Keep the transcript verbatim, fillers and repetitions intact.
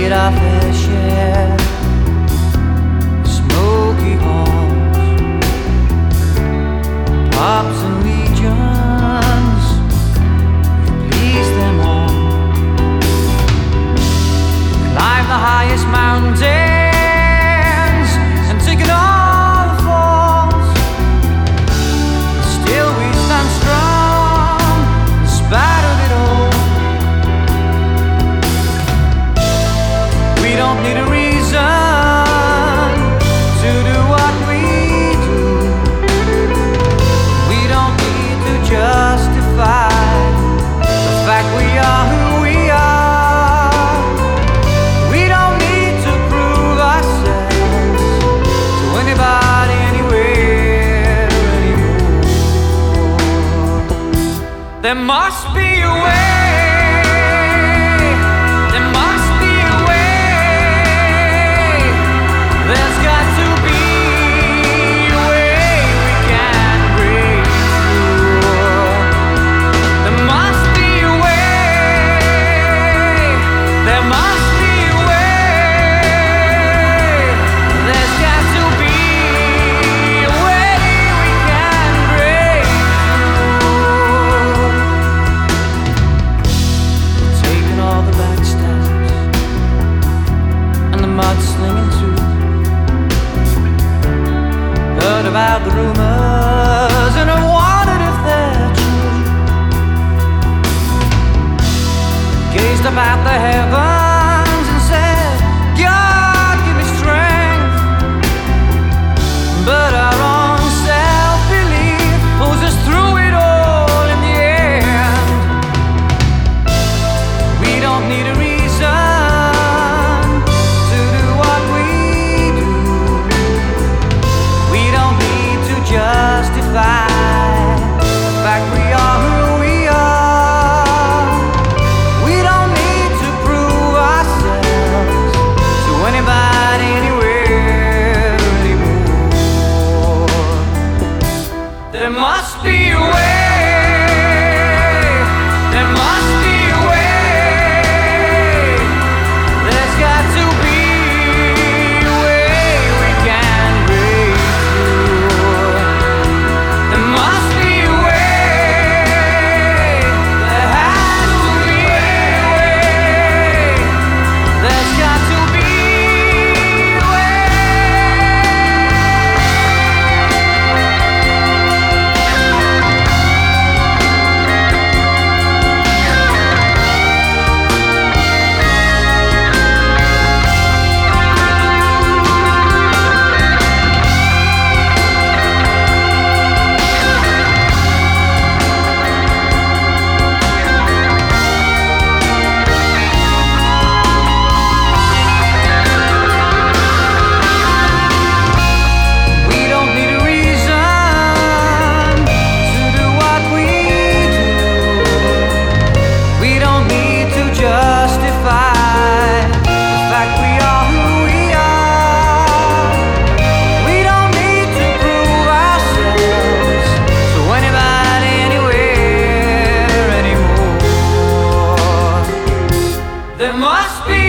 paid our fair share. Smoky halls, pubs and regions, we've pleased them all. Climbed the highest mountains and taken all the falls. Still we stand strong in spite of it all. We don't need a reason to do what we do. We don't need to justify the fact we are who we are. We don't need to prove ourselves to anybody, anywhere, anymore. There must be a way. There's got to be a way we can break through. There must be a way. There must be a way. There's got to be a way we can break through. Taking all the backstabs and the mudslinging too. Heard about the rumors and I wondered if they're true. Gazed up at the heavens and said, God, give me strength. But our own self-belief pulls us through it all in the end. We don't need a reason to do what we do. We don't need to justify the fact we are who we are. We don't need to prove ourselves to anybody, anywhere, anymore. There must be a way. There must be a way. There's got to be a way we can break through. There must be a way. There has to be a way. There's got to be a way. We don't need a reason to do what we do. We don't need to justify the fact we are who we are. We don't need to prove ourselves to anybody, anywhere, anymore. There must be